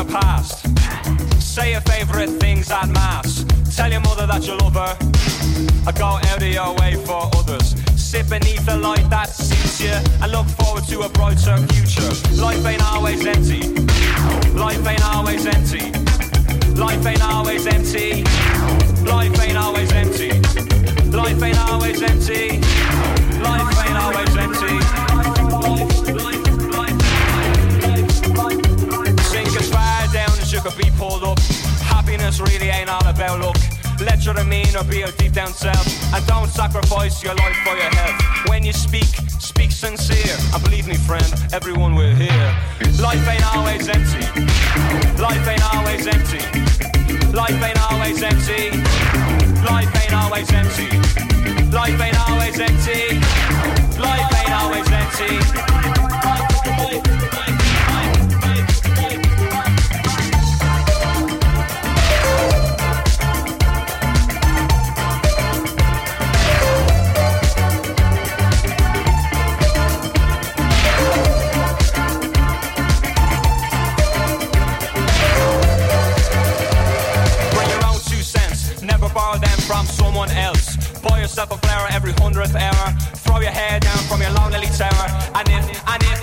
the past. Say your favourite things at mass. Tell your mother that you love her. I go out of your way for others. Sit beneath the light that suits you and look forward to a brighter future. Life ain't always empty. Life ain't always empty. Life ain't always empty. Life ain't always empty. Life ain't always empty. Life ain't always empty. Sink as far down as you could be pulled up. Happiness really ain't all about luck. Let your demeanor be your deep down self, and don't sacrifice your life for your health. When you speak, speak sincere, and believe me friend, everyone will hear. Life ain't always empty. Life ain't always empty. Life ain't always empty. Life ain't always empty. Life ain't always empty. Life ain't always empty. From someone else. Buy yourself a flower every 100th hour. Throw your hair down from your lonely tower. And if